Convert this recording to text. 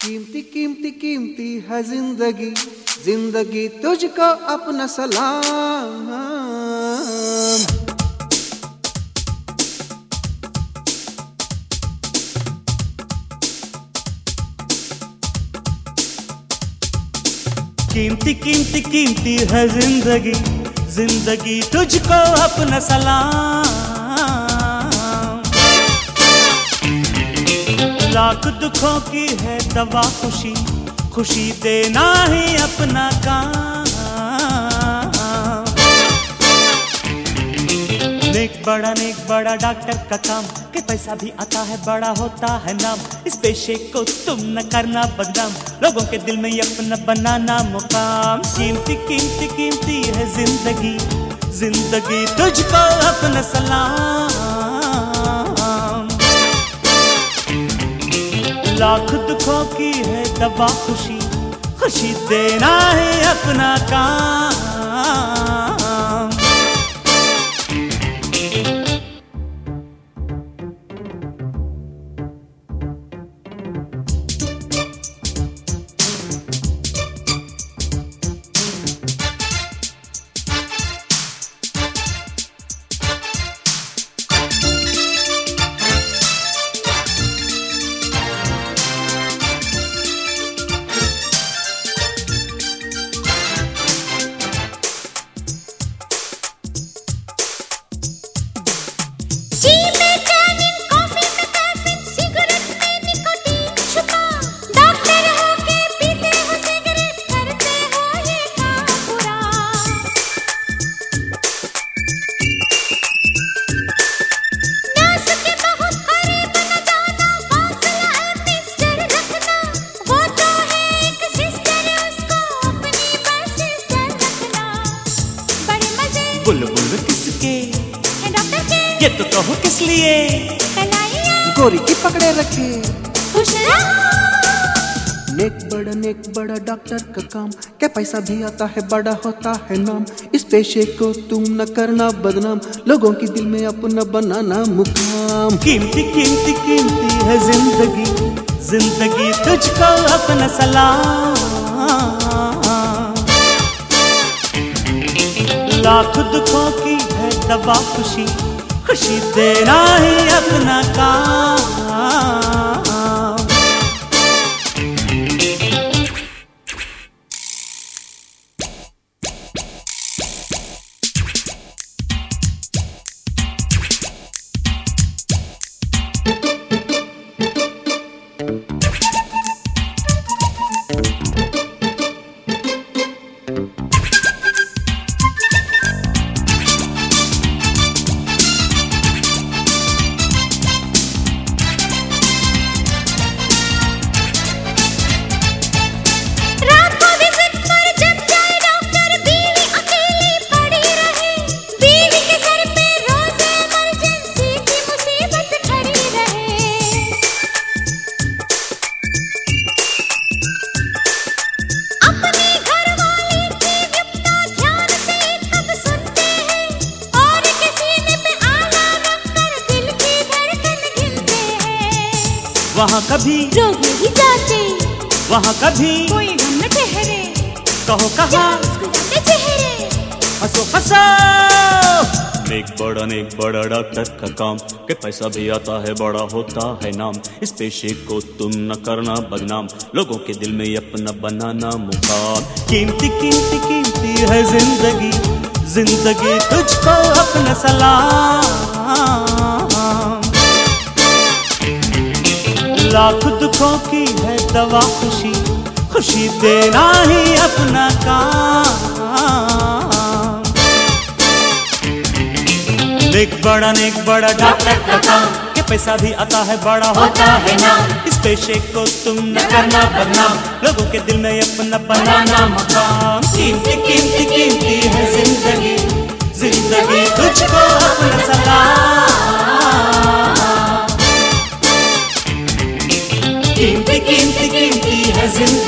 कीमती कीमती कीमती है जिंदगी, जिंदगी तुझको अपना सलाम। कीमती कीमती कीमती है जिंदगी, जिंदगी तुझको अपना सलाम। लाख दुखों की है दवा खुशी, खुशी देना ही अपना काम। नेक बड़ा डॉक्टर का काम, के पैसा भी आता है बड़ा होता है नाम। इस पेशे को तुम न करना बदनाम, लोगों के दिल में अपना बनाना मुकाम। कीमती कीमती कीमती है जिंदगी, जिंदगी तुझको अपना सलाम। लाख दुखों की है दवा खुशी, खुशी देना है अपना काम। बुलबुल किसके है डॉक्टर के, ये तो कहो किस लिए गोरी की पकड़े रखे। खुश नेक बड़ा डॉक्टर का काम, क्या पैसा भी आता है बड़ा होता है नाम। इस पेशे को तुम न करना बदनाम, लोगों के दिल में अपना बनाना मुकाम। कीमती कीमती कीमती है जिंदगी, जिंदगी तुझको अपना सलाम। लाख दुखों की है दवा खुशी, खुशी देना ही अपना काम। वहाँ कभी लोग नहीं जाते, वहाँ कभी कोई गम न ठहरे। कहो कहाँ मुस्कुराते चेहरे, हंसो हंसो। नेक बड़ा डॉक्टर का काम, के पैसा भी आता है बड़ा होता है नाम। इस पेशे को तुम न करना बदनाम, लोगों के दिल में अपना बनाना मुकाम। कीमती कीमती कीमती है जिंदगी, जिंदगी तुझको अपना सलाम। लाख दुखों की है दवा खुशी, खुशी देना ही अपना काम। नेक बड़ा डॉक्टर का काम, के पैसा भी आता है बड़ा होता है नाम। इस पेशे को तुम न करना बदनाम, लोगों के दिल में अपना बनाना मुकाम। कीमती कीमती कीमती है जिंदगी, जिंदगी तुझको अपना सलाम। कीमती कीमती कीमती है जिंदगी।